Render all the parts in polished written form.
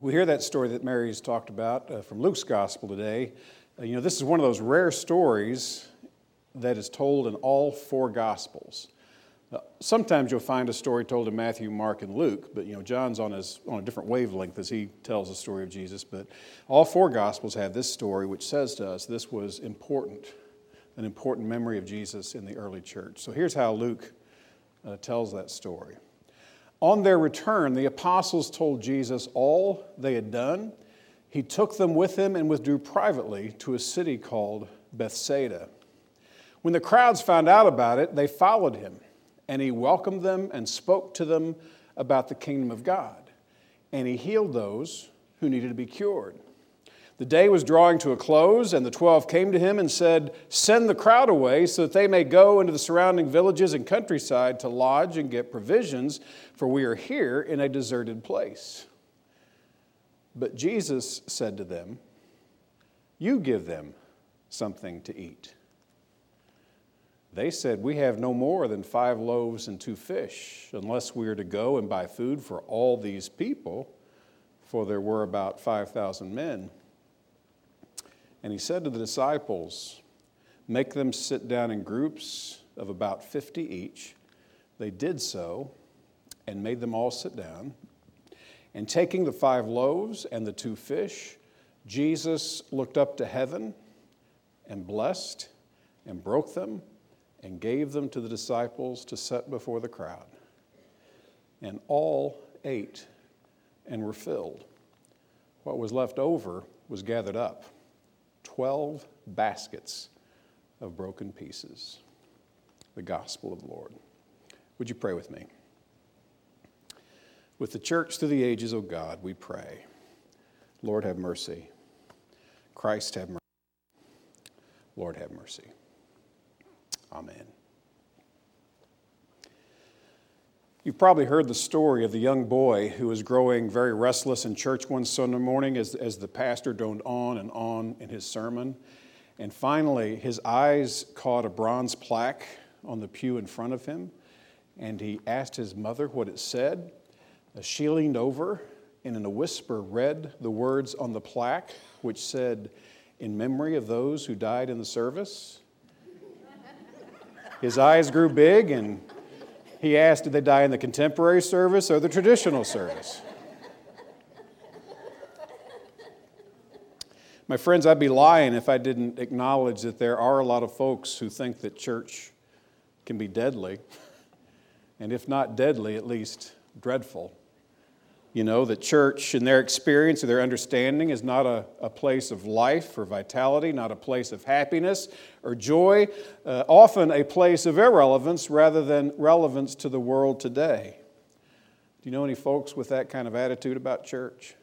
We hear that story that Mary's talked about from Luke's Gospel today. This is one of those rare stories that is told in all four Gospels. Sometimes you'll find a story told in Matthew, Mark, and Luke, but John's on a different wavelength as he tells the story of Jesus. But all four Gospels have this story, which says to us this was important, an important memory of Jesus in the early church. So here's how Luke tells that story. On their return, the apostles told Jesus all they had done. He took them with him and withdrew privately to a city called Bethsaida. When the crowds found out about it, they followed him, and he welcomed them and spoke to them about the kingdom of God. And he healed those who needed to be cured. The day was drawing to a close, and the 12 came to him and said, "Send the crowd away so that they may go into the surrounding villages and countryside to lodge and get provisions, for we are here in a deserted place." But Jesus said to them, "You give them something to eat." They said, "We have no more than 5 loaves and 2 fish, unless we are to go and buy food for all these people," for there were about 5,000 men. And he said to the disciples, "Make them sit down in groups of about 50 each." They did so and made them all sit down. And taking the 5 loaves and the 2 fish, Jesus looked up to heaven and blessed and broke them and gave them to the disciples to set before the crowd. And all ate and were filled. What was left over was gathered up, 12 baskets of broken pieces. The gospel of the Lord. Would you pray with me? With the church through the ages, O God, we pray. Lord, have mercy. Christ, have mercy. Lord, have mercy. Amen. You've probably heard the story of the young boy who was growing very restless in church one Sunday morning as the pastor droned on and on in his sermon. And finally, his eyes caught a bronze plaque on the pew in front of him, and he asked his mother what it said. She leaned over and in a whisper read the words on the plaque, which said, "In memory of those who died in the service." His eyes grew big, and he asked, did they die in the contemporary service or the traditional service? My friends, I'd be lying if I didn't acknowledge that there are a lot of folks who think that church can be deadly, and if not deadly, at least dreadful. That church, in their experience or their understanding, is not a place of life or vitality, not a place of happiness or joy, often a place of irrelevance rather than relevance to the world today. Do you know any folks with that kind of attitude about church?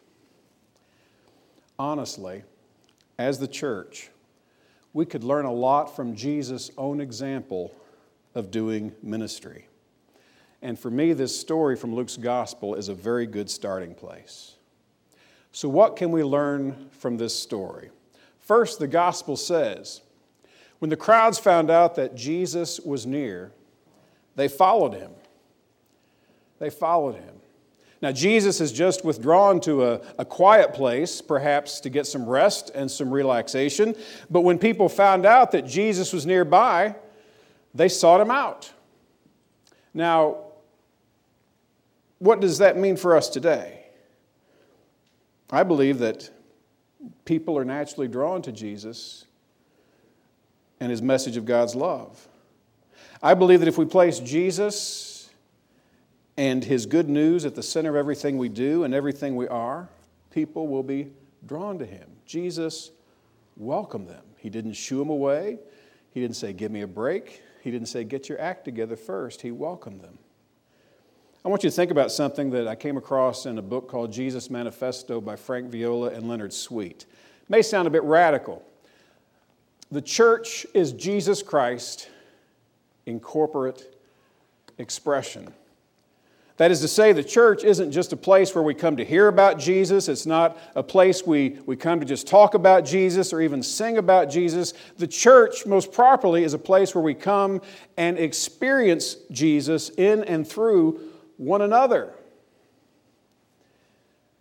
Honestly, as the church, we could learn a lot from Jesus' own example of doing ministry. And for me, this story from Luke's Gospel is a very good starting place. So what can we learn from this story? First, the Gospel says, when the crowds found out that Jesus was near, they followed him. They followed him. Now, Jesus has just withdrawn to a quiet place, perhaps to get some rest and some relaxation. But when people found out that Jesus was nearby, they sought him out. Now, what does that mean for us today? I believe that people are naturally drawn to Jesus and his message of God's love. I believe that if we place Jesus and his good news at the center of everything we do and everything we are, people will be drawn to him. Jesus welcomed them. He didn't shoo them away. He didn't say, "Give me a break." He didn't say, "Get your act together first." He welcomed them. I want you to think about something that I came across in a book called Jesus Manifesto by Frank Viola and Leonard Sweet. It may sound a bit radical. The church is Jesus Christ in corporate expression. That is to say, the church isn't just a place where we come to hear about Jesus. It's not a place we come to just talk about Jesus or even sing about Jesus. The church, most properly, is a place where we come and experience Jesus in and through one another.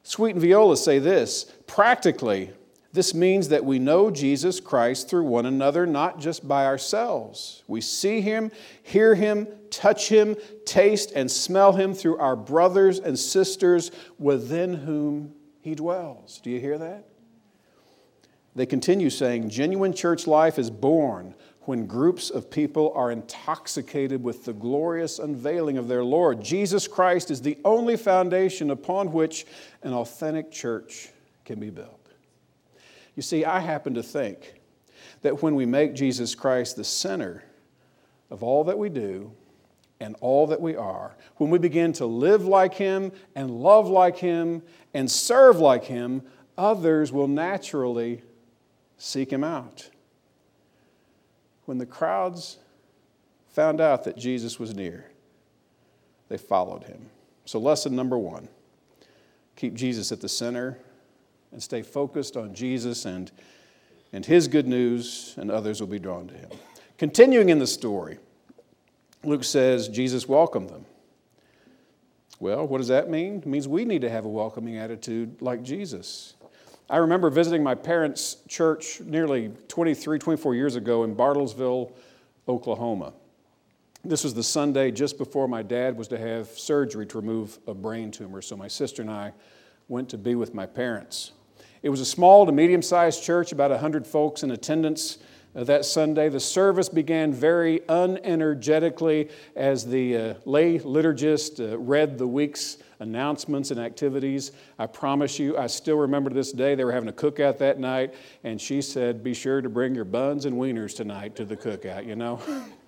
Sweet and Viola say this: practically, this means that we know Jesus Christ through one another, not just by ourselves. We see Him, hear Him, touch Him, taste and smell Him through our brothers and sisters within whom He dwells. Do you hear that? They continue saying, genuine church life is born when groups of people are intoxicated with the glorious unveiling of their Lord. Jesus Christ is the only foundation upon which an authentic church can be built. You see, I happen to think that when we make Jesus Christ the center of all that we do and all that we are, when we begin to live like Him and love like Him and serve like Him, others will naturally seek Him out. When the crowds found out that Jesus was near, they followed Him. So lesson number 1, keep Jesus at the center and stay focused on Jesus and His good news, and others will be drawn to Him. Continuing in the story, Luke says Jesus welcomed them. Well, what does that mean? It means we need to have a welcoming attitude like Jesus. I remember visiting my parents' church nearly 24 years ago in Bartlesville, Oklahoma. This was the Sunday just before my dad was to have surgery to remove a brain tumor, so my sister and I went to be with my parents. It was a small to medium-sized church, about 100 folks in attendance that Sunday. The service began very unenergetically as the lay liturgist read the week's announcements and activities. I promise you, I still remember to this day, they were having a cookout that night, and she said, be sure to bring your buns and wieners tonight to the cookout, you know.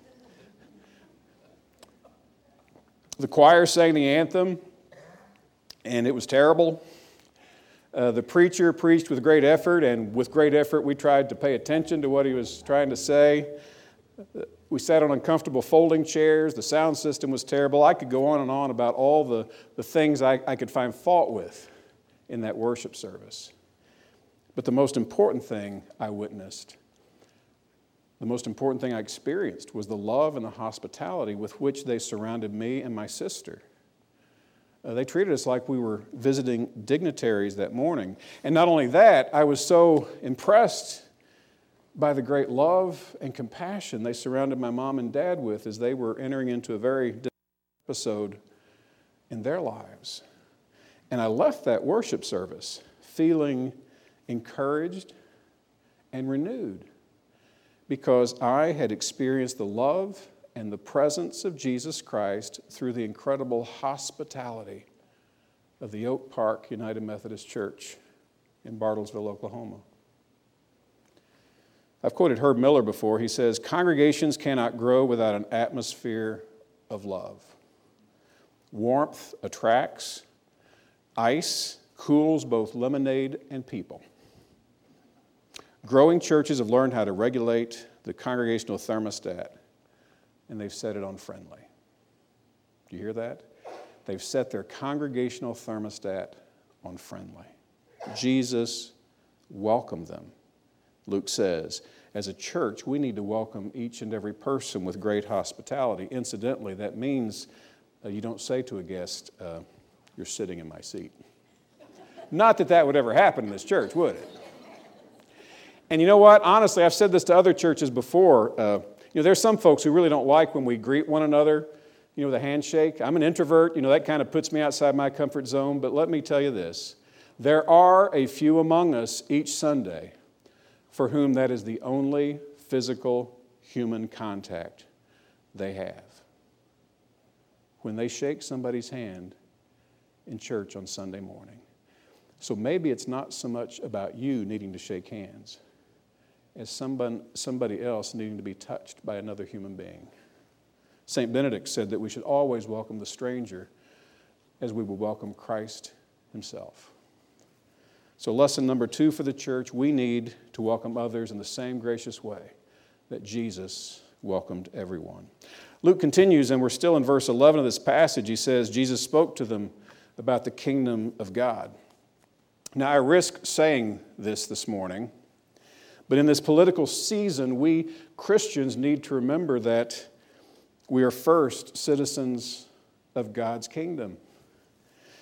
The choir sang the anthem, and it was terrible. The preacher preached with great effort, and with great effort we tried to pay attention to what he was trying to say. We sat on uncomfortable folding chairs. The sound system was terrible. I could go on and on about all the things I could find fault with in that worship service. But the most important thing I witnessed, the most important thing I experienced was the love and the hospitality with which they surrounded me and my sister. They treated us like we were visiting dignitaries that morning. And not only that, I was so impressed by the great love and compassion they surrounded my mom and dad with as they were entering into a very difficult episode in their lives. And I left that worship service feeling encouraged and renewed because I had experienced the love and the presence of Jesus Christ through the incredible hospitality of the Oak Park United Methodist Church in Bartlesville, Oklahoma. I've quoted Herb Miller before. He says, congregations cannot grow without an atmosphere of love. Warmth attracts, ice cools both lemonade and people. Growing churches have learned how to regulate the congregational thermostat, and they've set it on friendly. Do you hear that? They've set their congregational thermostat on friendly. Jesus welcomed them. Luke says, as a church, we need to welcome each and every person with great hospitality. Incidentally, that means you don't say to a guest, you're sitting in my seat. Not that that would ever happen in this church, would it? And you know what? Honestly, I've said this to other churches before. There's some folks who really don't like when we greet one another, with a handshake. I'm an introvert. That kind of puts me outside my comfort zone. But let me tell you this. There are a few among us each Sunday for whom that is the only physical human contact they have. When they shake somebody's hand in church on Sunday morning. So maybe it's not so much about you needing to shake hands as somebody else needing to be touched by another human being. St. Benedict said that we should always welcome the stranger as we would welcome Christ Himself. So lesson number 2 for the church, we need to welcome others in the same gracious way that Jesus welcomed everyone. Luke continues, and we're still in verse 11 of this passage. He says, Jesus spoke to them about the kingdom of God. Now, I risk saying this morning, but in this political season, we Christians need to remember that we are first citizens of God's kingdom.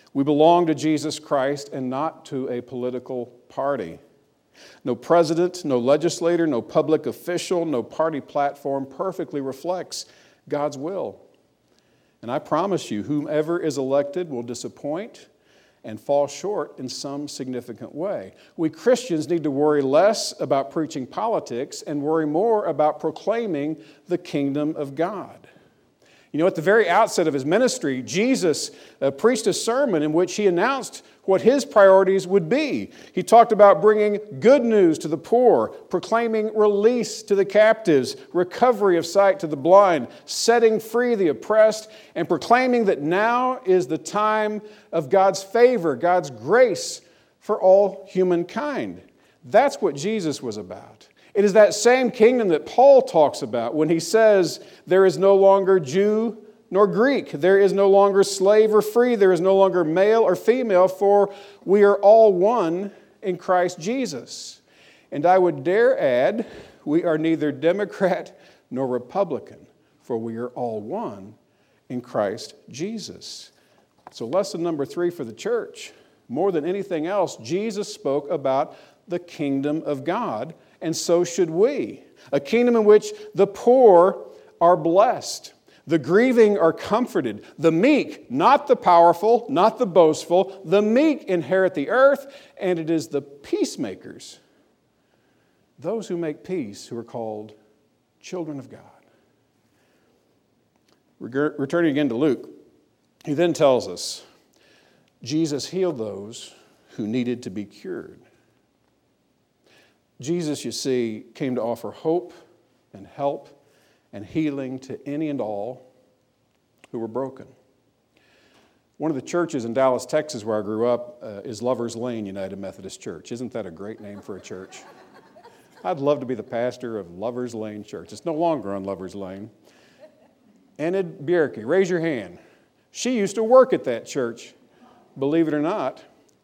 We belong to Jesus Christ and not to a political party. No president, no legislator, no public official, no party platform perfectly reflects God's will. And I promise you, whomever is elected will disappoint and fall short in some significant way. We Christians need to worry less about preaching politics and worry more about proclaiming the kingdom of God. You know, at the very outset of his ministry, Jesus preached a sermon in which he announced what his priorities would be. He talked about bringing good news to the poor, proclaiming release to the captives, recovery of sight to the blind, setting free the oppressed, and proclaiming that now is the time of God's favor, God's grace for all humankind. That's what Jesus was about. It is that same kingdom that Paul talks about when he says, there is no longer Jew nor Greek. There is no longer slave or free. There is no longer male or female, for we are all one in Christ Jesus. And I would dare add, we are neither Democrat nor Republican, for we are all one in Christ Jesus. So lesson number 3 for the church. More than anything else, Jesus spoke about the kingdom of God, and so should we. A kingdom in which the poor are blessed, the grieving are comforted, the meek, not the powerful, not the boastful, the meek inherit the earth, and it is the peacemakers, those who make peace, who are called children of God. Returning again to Luke, he then tells us, Jesus healed those who needed to be cured. Jesus, you see, came to offer hope and help and healing to any and all who were broken. One of the churches in Dallas, Texas, where I grew up, is Lover's Lane United Methodist Church. Isn't that a great name for a church? I'd love to be the pastor of Lover's Lane Church. It's no longer on Lover's Lane. Enid Bierke, raise your hand. She used to work at that church, believe it or not.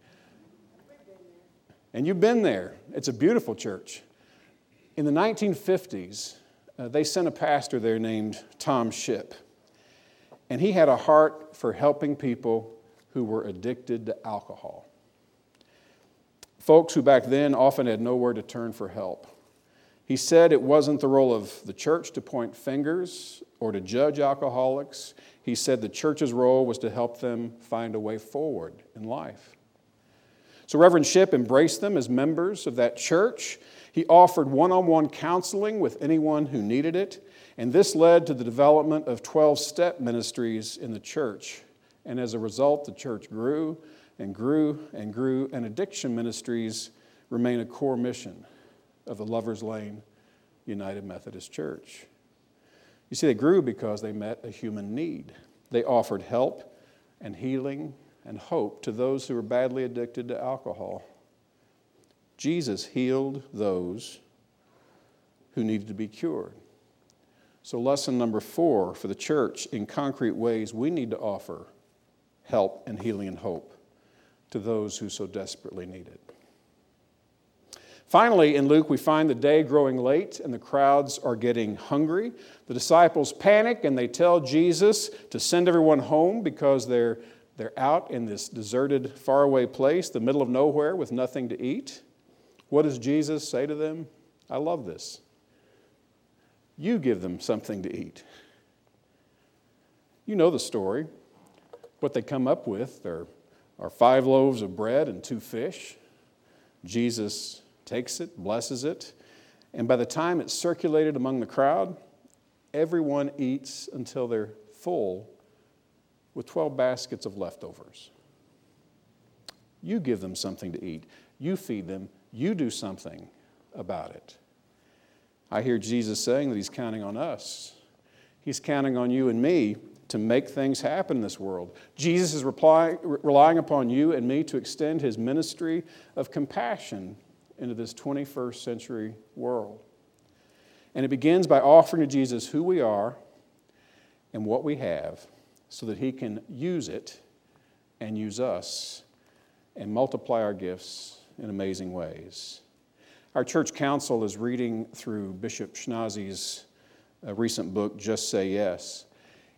And you've been there. It's a beautiful church. In the 1950s, they sent a pastor there named Tom Shipp. And he had a heart for helping people who were addicted to alcohol. Folks who back then often had nowhere to turn for help. He said it wasn't the role of the church to point fingers or to judge alcoholics. He said the church's role was to help them find a way forward in life. So Reverend Shipp embraced them as members of that church. He offered one-on-one counseling with anyone who needed it, and this led to the development of 12-step ministries in the church. And as a result, the church grew and grew and grew, and addiction ministries remain a core mission of the Lover's Lane United Methodist Church. You see, they grew because they met a human need. They offered help and healing and hope to those who were badly addicted to alcohol. Jesus healed those who needed to be cured. So lesson number 4 for the church, in concrete ways, we need to offer help and healing and hope to those who so desperately need it. Finally, in Luke, we find the day growing late and the crowds are getting hungry. The disciples panic and they tell Jesus to send everyone home because they're out in this deserted, faraway place, the middle of nowhere with nothing to eat. What does Jesus say to them? I love this. You give them something to eat. You know the story. What they come up with are 5 loaves of bread and 2 fish. Jesus takes it, blesses it, and by the time it's circulated among the crowd, everyone eats until they're full with 12 baskets of leftovers. You give them something to eat. You feed them. You do something about it. I hear Jesus saying that He's counting on us. He's counting on you and me to make things happen in this world. Jesus is relying upon you and me to extend His ministry of compassion into this 21st century world. And it begins by offering to Jesus who we are and what we have so that He can use it and use us and multiply our gifts in amazing ways. Our church council is reading through Bishop Schnazzi's recent book, Just Say Yes.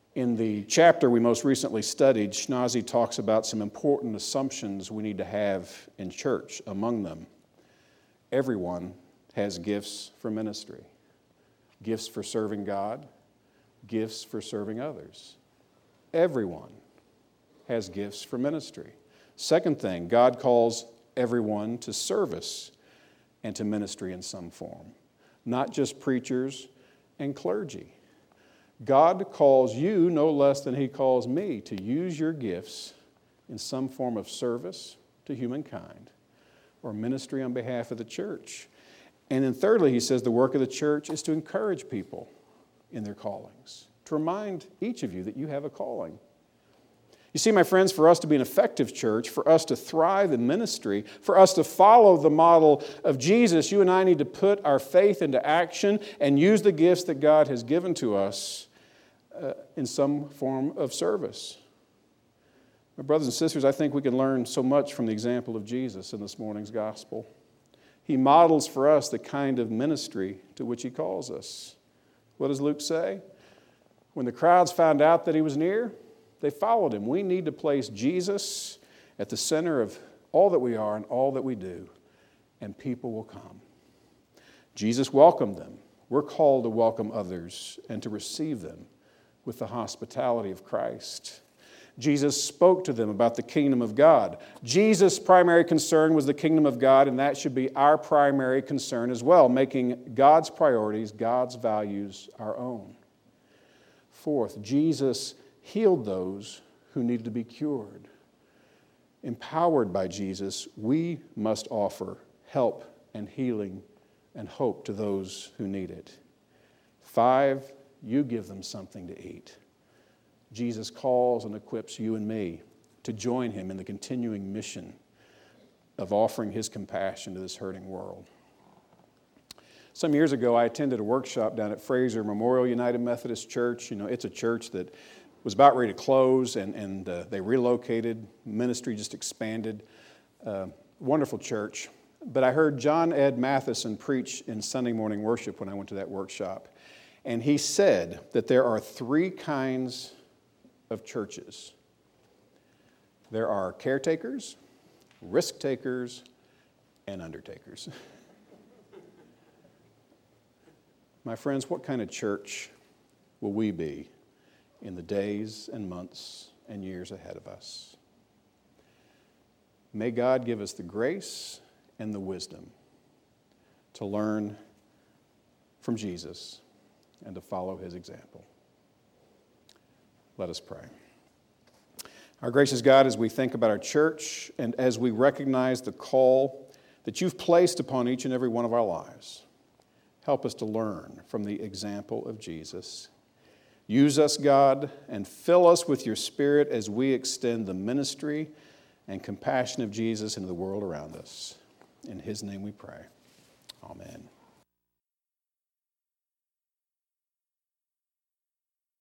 In the chapter we most recently studied, Schnazi talks about some important assumptions we need to have in church. Among them, everyone has gifts for ministry, gifts for serving God, gifts for serving others. Everyone has gifts for ministry. Second thing, God calls everyone to service and to ministry in some form, not just preachers and clergy. God calls you no less than He calls me to use your gifts in some form of service to humankind or ministry on behalf of the church. And then thirdly, He says the work of the church is to encourage people in their callings, to remind each of you that you have a calling. You see, my friends, for us to be an effective church, for us to thrive in ministry, for us to follow the model of Jesus, you and I need to put our faith into action and use the gifts that God has given to us in some form of service. My brothers and sisters, I think we can learn so much from the example of Jesus in this morning's gospel. He models for us the kind of ministry to which He calls us. What does Luke say? When the crowds found out that He was near, they followed Him. We need to place Jesus at the center of all that we are and all that we do, and people will come. Jesus welcomed them. We're called to welcome others and to receive them with the hospitality of Christ. Jesus spoke to them about the kingdom of God. Jesus' primary concern was the kingdom of God, and that should be our primary concern as well, making God's priorities, God's values our own. Fourth, Jesus healed those who needed to be cured. Empowered by Jesus, we must offer help and healing and hope to those who need it. 5, you give them something to eat. Jesus calls and equips you and me to join Him in the continuing mission of offering His compassion to this hurting world. Some years ago, I attended a workshop down at Fraser Memorial United Methodist Church. You know, it's a church that was about ready to close, and they relocated. Ministry just expanded. Wonderful church. But I heard John Ed Matheson preach in Sunday morning worship when I went to that workshop. And he said that there are 3 kinds of churches. There are caretakers, risk takers, and undertakers. My friends, what kind of church will we be in the days and months and years ahead of us? May God give us the grace and the wisdom to learn from Jesus and to follow His example. Let us pray. Our gracious God, as we think about our church and as we recognize the call that You've placed upon each and every one of our lives, help us to learn from the example of Jesus. Use us, God, and fill us with Your Spirit as we extend the ministry and compassion of Jesus into the world around us. In His name we pray. Amen.